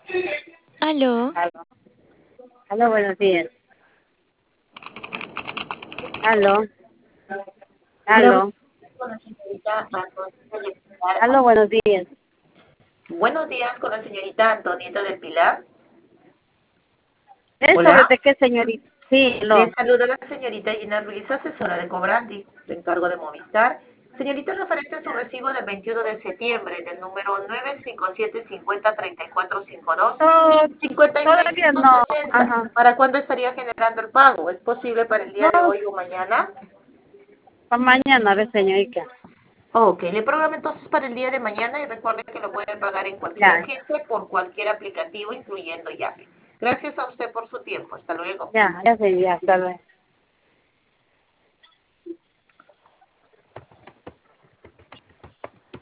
Aló, Aló, aló, buenos días. Aló, Hola, aló, con la señorita Antonieta del Pilar. aló, buenos días. Buenos días con la señorita Antonieta del Pilar. ¿Es sobre Hola, de qué, señorita? Sí, le aló. saluda la señorita Gina Ruiz, asesora de Cobrandi, de encargo de Movistar. Señorita, referente a su recibo del 21 de septiembre, del número 957-50-3452, Oh, 56 todavía no, 170. ajá. ¿Para cuándo estaría generando el pago? ¿Es posible para el No, día de hoy o mañana? para mañana, a ver, señorita. Ok, le programo entonces para el día de mañana y recuerde que lo puede pagar en cualquier Ya, agencia por cualquier aplicativo, incluyendo Yape. Gracias a usted por su tiempo. Hasta luego. ya, señorita, hasta luego.